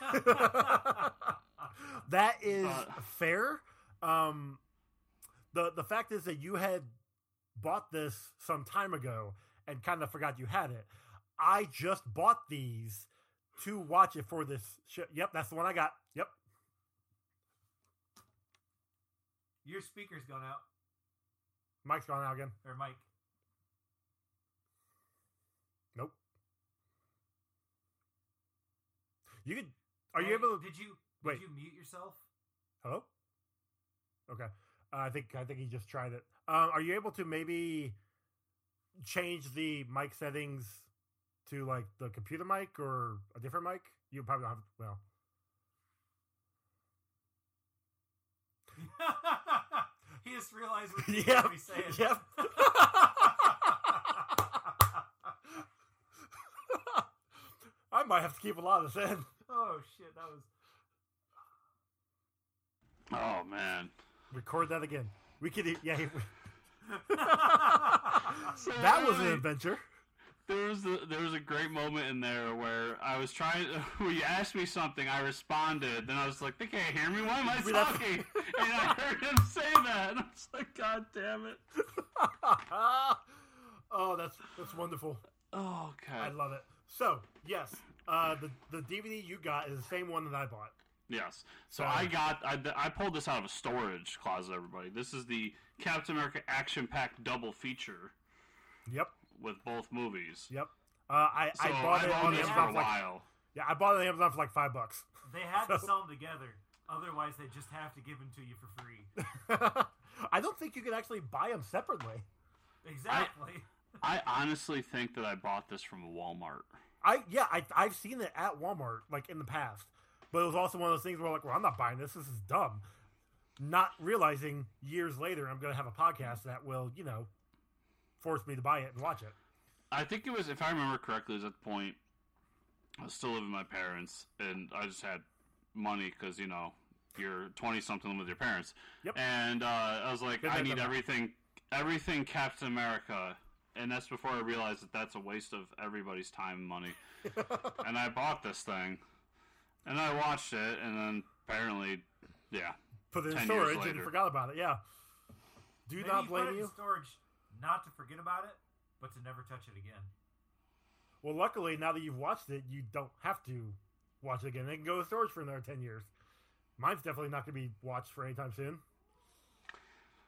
that is Uh, fair. Um, the the fact is that you had bought this some time ago and kind of forgot you had it. I just bought these to watch it for this show. Yep, that's the one I got. Yep. Your speaker's gone out, Mike's gone out again. or Mike. Nope. You could. Are you Hey, able to? Did you? Wait. Did you mute yourself? Hello. Okay. Uh, I think I think he just tried it. Um, are you able to maybe change the mic settings to like the computer mic or a different mic? You probably don't have. Well, He just realized what you Yep, were be saying. yep. I might have to keep a lot of this in. Oh shit, that was. Oh, man. Record that again. We could. e- Yeah. So That was an early. adventure. There was a, there was a great moment in there where I was trying. When you asked me something, I responded. Then I was like, "They can't hear me. Why am I See, that's- talking?" And I heard him say that, and I was like, "God damn it!" Oh, that's that's wonderful. Oh, okay. I love it. So yes, uh, the the D V D you got is the same one that I bought. Yes. So So- I got I, I pulled this out of a storage closet. Everybody, this is the Captain America Action Pack double feature Yep, with both movies. yep. Uh, I So I bought I've it on owned this for a Amazon for like, while. yeah, I bought it on Amazon for like five bucks. They had to So- sell them together. Otherwise, they just have to give them to you for free. I don't think you can actually buy them separately. Exactly. I honestly think that I bought this from Walmart. I yeah, I I've seen it at Walmart like in the past, but it was also one of those things where like, well, I'm not buying this. This is dumb. Not realizing years later I'm going to have a podcast that will, you know, force me to buy it and watch it. I think it was, if I remember correctly, it was at the point I was still living with my parents, and I just had money because, you know, you're twenty-something with your parents. Yep. And uh, I was like, Been I there, need done that. everything, everything Captain America. And that's before I realized that that's a waste of everybody's time and money. And I bought this thing, and I watched it, and then apparently, yeah. Put it in ten years storage and later. forgot about it. Yeah. Do Maybe not you put blame it in you. storage, not to forget about it, but to never touch it again. Well, luckily now that you've watched it, you don't have to watch it again. It can go in storage for another ten years. Mine's definitely not going to be watched for any time soon.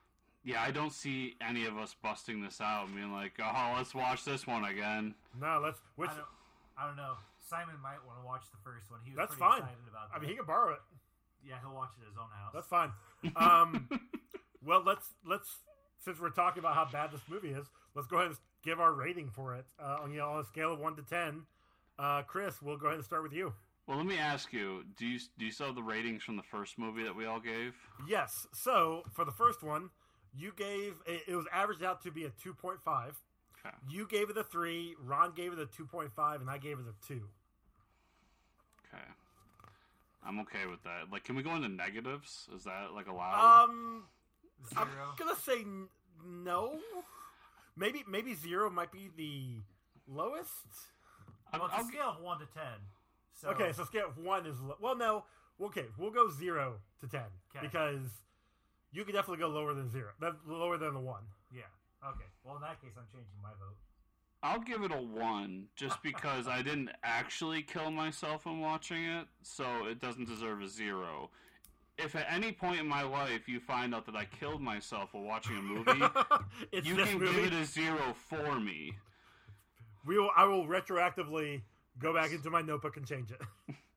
Yeah, I don't see any of us busting this out and being like, oh, let's watch this one again. No, let's. Which I don't, I don't know. Simon might want to watch the first one. He was That's pretty fine. excited about that. I mean, he can borrow it. Yeah, he'll watch it at his own house. That's fine. Um, well, let's let's since we're talking about how bad this movie is, let's go ahead and give our rating for it. Uh, on you know, on a scale of one to ten, uh, Chris, we'll go ahead and start with you. Well, let me ask you: Do you do you still have the ratings from the first movie that we all gave? Yes. So for the first one, you gave it, it was averaged out to be a two point five. Okay. You gave it a three. Ron gave it a two point five, and I gave it a two. Okay. I'm okay with that. Like, can we go into negatives? Is that like allowed? Um, Zero. I'm gonna say n- no. Maybe maybe zero might be the lowest. I'll- well, it's I'll a g- scale of one to ten. So, Okay, so scale of one is lo- well, no. Okay, we'll go zero to ten 'Kay. because you can definitely go lower than zero. That lower than the one. yeah. Okay. Well, in that case, I'm changing my vote. I'll give it a one just because I didn't actually kill myself in watching it, so it doesn't deserve a zero. If at any point in my life you find out that I killed myself while watching a movie, It's you this can movie. give it a zero for me. We will. I will retroactively go back into my notebook and change it.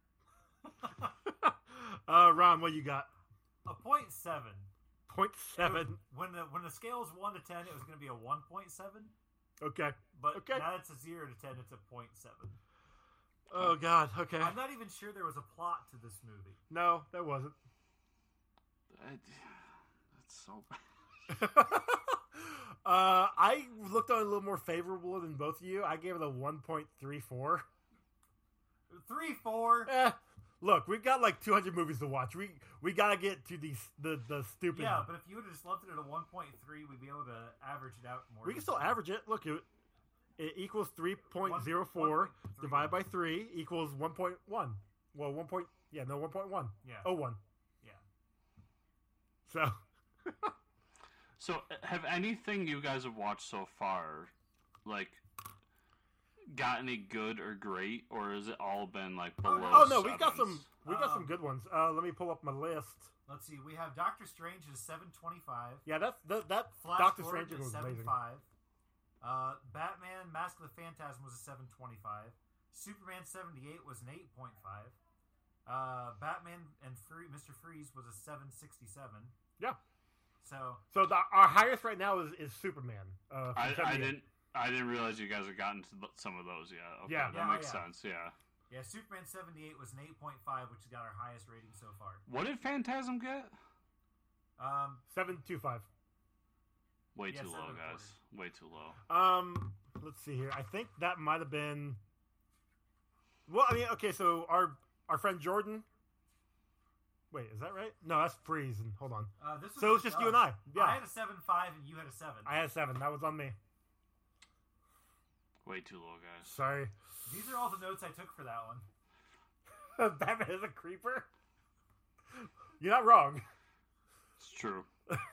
uh, Ron, what you got? A point seven. Point seven. When the when the scale is one to ten, it was going to be a one point seven. Okay. But Okay. now it's a zero to ten. It's a point seven. Oh God. Okay. I'm not even sure there was a plot to this movie. No, there wasn't. I- That's so bad. uh, I looked on it a little more favorable than both of you. I gave it a one point three four. Three, four. Eh, look, we've got like two hundred movies to watch. We we gotta get to these the the stupid. Yeah, but if you would have just left it at a one point three, we'd be able to average it out more. we can still easily. average it. Look, it it equals three point zero four one point three. divided by three equals one point one. Well, one point yeah no one point one. Yeah. Oh one. Yeah. So So, uh, have anything you guys have watched so far, like, got any good or great, or has it all been like Oh, below? no. oh no, we've got sevens? some we've got some Um, good ones. Uh, let me pull up my list. Let's see. We have Doctor Strange at seven twenty-five. Yeah, that's that that Flash Doctor Gordon Strange at was seven amazing. five. Uh, Batman Mask of the Phantasm was a seven twenty-five. Superman seventy-eight was an eight point five. Uh, Batman and Free- Mister Freeze was a seven sixty-seven. Yeah. So So the, our highest right now is, is Superman. Uh, from I, I seventy-eight. didn't. I didn't realize you guys had gotten to th- some of those yet. Okay, Yeah. that Yeah, makes yeah. sense. Yeah. yeah, Superman seventy-eight was an eight point five, which got our highest rating so far. What did Phantasm get? Um, seven two five. Way Yeah, too low, seven guys. Way too low. Um, let's see here. I think that might have been. Well, I mean, okay, so our our friend Jordan. Wait, is that right? No, that's Freeze. And hold on. uh, this was So it's just you and us. I. Yeah, I had a seven five and you had a seven. I had seven. That was on me. Way too low, guys. Sorry. These are all the notes I took for that one. Batman is a creeper. You're not wrong. It's true.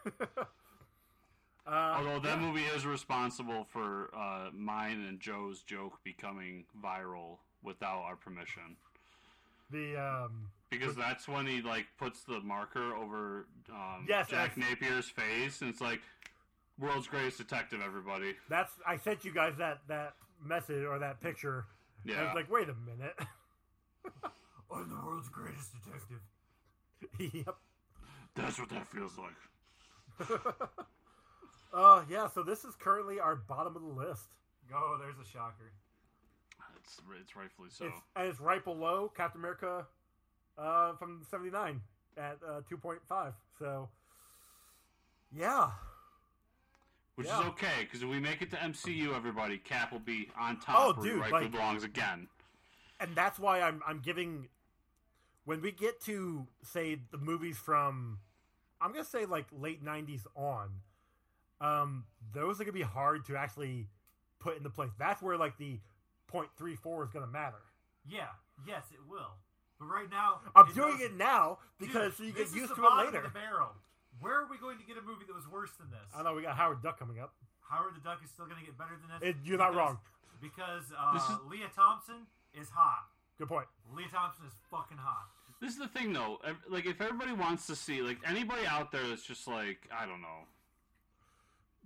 Uh, Although that yeah. movie is responsible for uh, mine and Joe's joke becoming viral without our permission. The um, Because that's when he like puts the marker over um, Yes, Jack that's- Napier's face, and it's like, "World's greatest detective, everybody." that's I sent you guys that that message or that picture. And I Yeah. was like, wait a minute. I'm the world's greatest detective. Yep. That's what that feels like. Uh, yeah. So this is currently our bottom of the list. Oh, there's a shocker. It's it's rightfully so. It's, and it's right below Captain America uh, from seventy-nine at uh, two point five. So, yeah. Which yeah. is okay, because if we make it to M C U, everybody, Cap will be on top Oh, where he dude, rightfully like- belongs again. And that's why I'm I'm giving when we get to say the movies from I'm gonna say like late nineties on, um, those are gonna be hard to actually put into place. That's where like the point three four is gonna matter. Yeah, yes, it will. But right now, I'm it doing knows- it now Dude, because so you this get is used the to it bottom later. Of the barrel. Where are we going to get a movie that was worse than this? I know we got Howard Duck coming up. Howard the Duck is still going to get better than this. It, you're not because- wrong. Because uh, This is- Leah Thompson is hot. Good point. Leah Thompson is fucking hot. This is the thing, though. Ev- Like, if everybody wants to see, like, anybody out there that's just like, I don't know,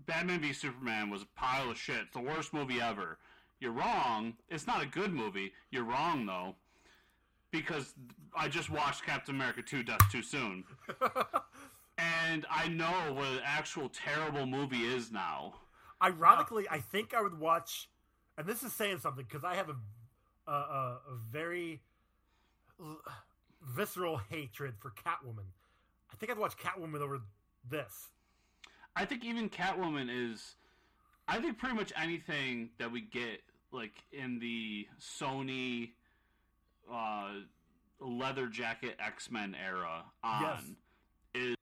Batman v Superman was a pile of shit. It's the worst movie ever. You're wrong. It's not a good movie. You're wrong, though. Because I just watched Captain America two Death Too Soon. And I know what an actual terrible movie is now. Ironically, I think I would watch, and this is saying something, because I have a, a, a, a very l- visceral hatred for Catwoman. I think I'd watch Catwoman over this. I think even Catwoman is... I think pretty much anything that we get, like, in the Sony uh, leather jacket X-Men era on Yes. is...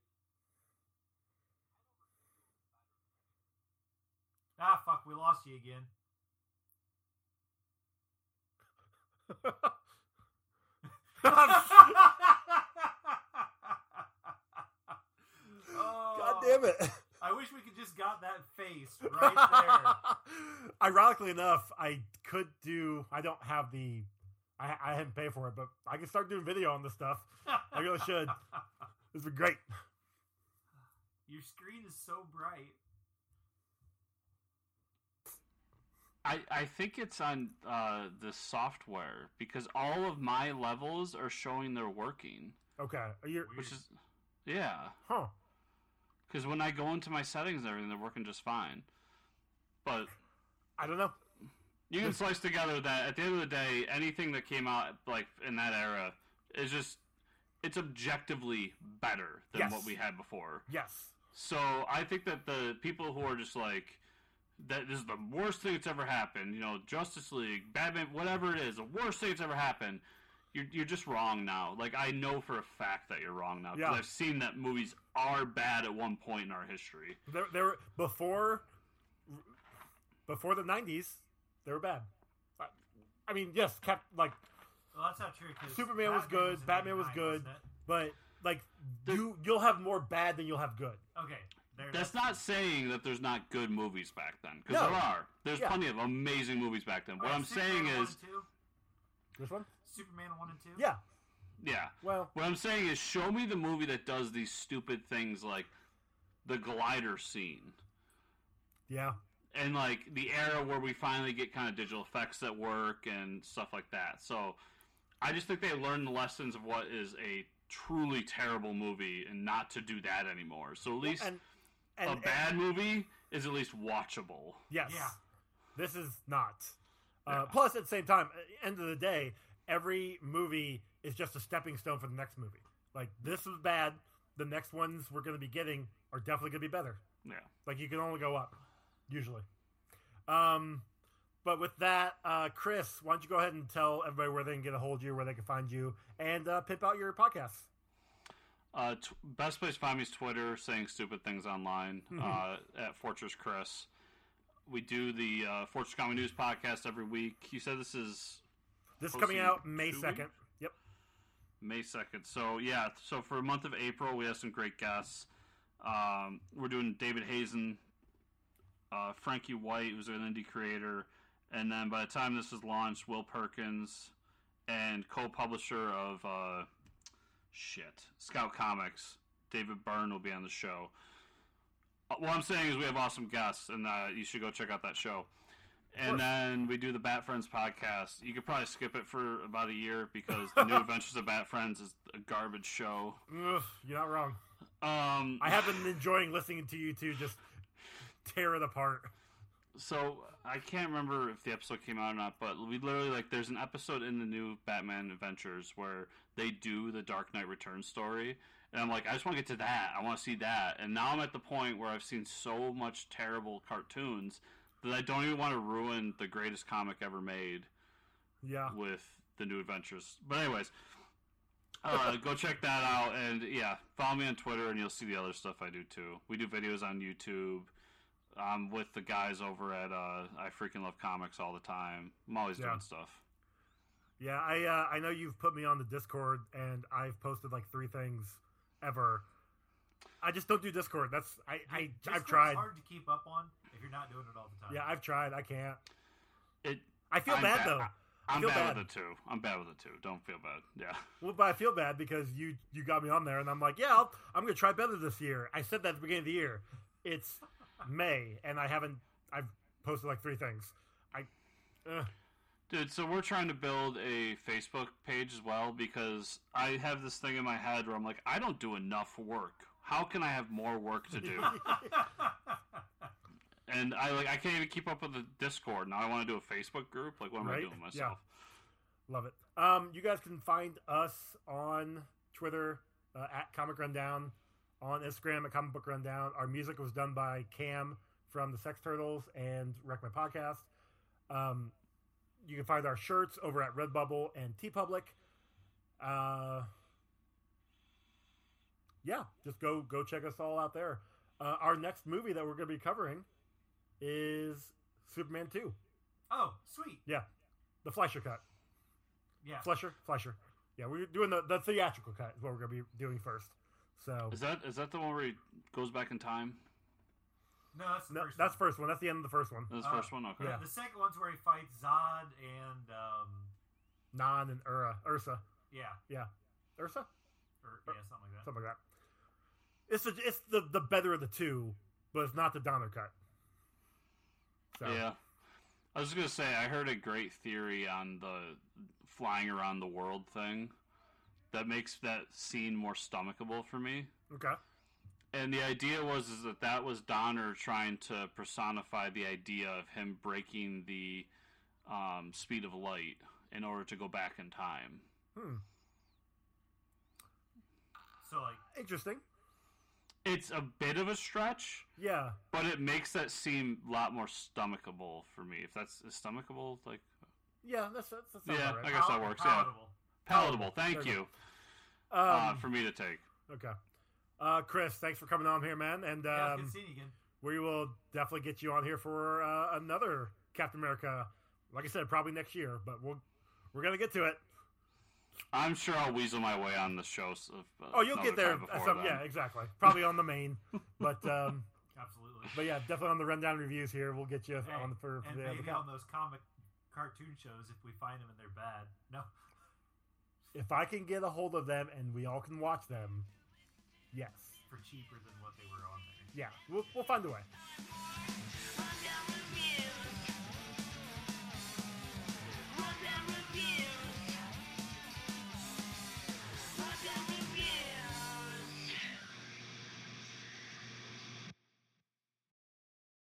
Ah, fuck, we lost you again. Oh, God damn it. I wish we could just got that face right there. Ironically enough, I could do. I don't have the. I I haven't paid for it, but I can start doing video on this stuff. I really should. This would be great. Your screen is so bright. I, I think it's on uh, the software, because all of my levels are showing they're working. Okay. Are you? Which is... Yeah. Huh. Because when I go into my settings and everything, they're working just fine. But... I don't know. You can slice together that at the end of the day, anything that came out like in that era is just it's objectively better than Yes. what we had before. Yes. So I think that the people who are just like that this is the worst thing that's ever happened, you know, Justice League, Batman, whatever it is, the worst thing that's ever happened. You're you're just wrong now. Like I know for a fact that you're wrong now because Yeah. I've seen that movies are bad at one point in our history. There, there before, before the nineties, they were bad. I, I mean, yes, kept like, Well, that's not true. 'Cause Superman was good, in Batman was eighty-nine, good. wasn't it? but like The- you, you'll have more bad than you'll have good. Okay. There, That's not saying that there's not good movies back then, because No. there are. There's Yeah. plenty of amazing movies back then. What Alright, I'm Superman saying one is, and two? This one? Superman one and two. Yeah. yeah. Well, What I'm saying is, show me the movie that does these stupid things like the glider scene, yeah. and like the era where we finally get kind of digital effects that work and stuff like that. So, I just think they learned the lessons of what is a truly terrible movie, and not to do that anymore. So at least And, and, a and- bad movie is at least watchable. yes. Yeah. This is not. Uh, Yeah. Plus, at the same time, at the end of the day, every movie is just a stepping stone for the next movie. Like, this was bad. The next ones we're going to be getting are definitely going to be better. Yeah. Like, you can only go up, usually. Um, but with that, uh, Chris, why don't you go ahead and tell everybody where they can get a hold of you, where they can find you, and uh, pimp out your podcasts. Uh, t- best place to find me is Twitter, saying stupid things online, uh, at Fortress Chris. We do the uh, Fortress Comedy News podcast every week. You said this is This is Posting coming out May two second. weeks? Yep. May second. So, yeah, so for the month of April, we have some great guests. Um, we're doing David Hazen, uh, Frankie White, who's an indie creator, and then by the time this is launched, Will Perkins, and co-publisher of, uh, shit, Scout Comics, David Byrne will be on the show. Uh, What I'm saying is we have awesome guests, and uh, you should go check out that show. And course. then we do the Bat Friends podcast. You could probably skip it for about a year because the New Adventures of Bat Friends is a garbage show. Ugh, you're not wrong. Um, I have been enjoying listening to you two just tear it apart. So I can't remember if the episode came out or not, but we literally like there's an episode in the new Batman Adventures where they do the Dark Knight Returns story, and I'm like, I just want to get to that. I want to see that. And now I'm at the point where I've seen so much terrible cartoons that I don't even want to ruin the greatest comic ever made Yeah. with the new adventures. But anyways, uh, go check that out, and yeah, follow me on Twitter, and you'll see the other stuff I do too. We do videos on YouTube. I'm with the guys over at uh, I Freaking Love Comics all the time. I'm always Yeah. doing stuff. Yeah, I uh, I know you've put me on the Discord, and I've posted like three things ever. I just don't do Discord. That's I, I Discord's I've tried. hard to keep up on if you're not doing it all the time. Yeah, I've tried. I can't. It. I feel I'm bad bad- though. I'm feel bad, bad. with it too. I'm bad with it too. Don't feel bad. Yeah. Well, but I feel bad because you you got me on there, and I'm like, yeah, I'll, I'm gonna try better this year. I said that at the beginning of the year. It's May, and I haven't. I've posted like three things. I. Uh, Dude, so we're trying to build a Facebook page as well because I have this thing in my head where I'm like, I don't do enough work. How can I have more work to do? And I like I can't even keep up with the Discord. Now I want to do a Facebook group. Like, what am I Right? doing myself? Love it. Um, you guys can find us on Twitter uh, at Comic Rundown, on Instagram at Comic Book Rundown. Our music was done by Cam from the Sex Turtles and Wreck My Podcast. Um, you can find our shirts over at Redbubble and TeePublic. Uh, yeah, just go go check us all out there. Uh, our next movie that we're going to be covering is Superman two. Oh, sweet. Yeah, the Fleischer cut. Yeah. Fleischer, Fleischer. Yeah, we're doing the, the theatrical cut is what we're going to be doing first. So Is that is that the one where he goes back in time? No, that's the no, first that's one. first one. That's the end of the first one. That's the Uh, first one? Okay. yeah. The second one's where he fights Zod and, um, Nan and Ura, Ursa. yeah. Yeah, Ursa, Or, yeah, something like that. something like that. It's a, it's the the better of the two, but it's not the Donner cut. So, Yeah. I was gonna say I heard a great theory on the flying around the world thing that makes that scene more stomachable for me. Okay. And the idea was is that that was Donner trying to personify the idea of him breaking the um, speed of light in order to go back in time. Hmm. So, like, Interesting. It's a bit of a stretch, Yeah. but it makes that seem a lot more stomachable for me. If that's is stomachable, like Yeah, that's that's, that sounds Yeah, all right. I guess that pal- works, yeah. palatable. palatable. Thank There you you Um, uh, for me to take. okay. Uh, Chris, thanks for coming on here, man. And Yeah, um, it's good seeing you again. we will definitely get you on here for uh, another Captain America. Like I said, probably next year, but we'll we're gonna get to it. I'm sure I'll weasel my way on the show. So, uh, Oh, you'll another get there. time At before some, then. yeah, exactly. Probably on the main, but um, Absolutely. but yeah, definitely on the rundown reviews here. We'll get you Hey, on for, for and the, maybe the on those comic cartoon shows if we find them and they're bad. No. if I can get a hold of them and we all can watch them. Yes, For cheaper than what they were on there. yeah, we'll we'll find a way. Rundown reviews.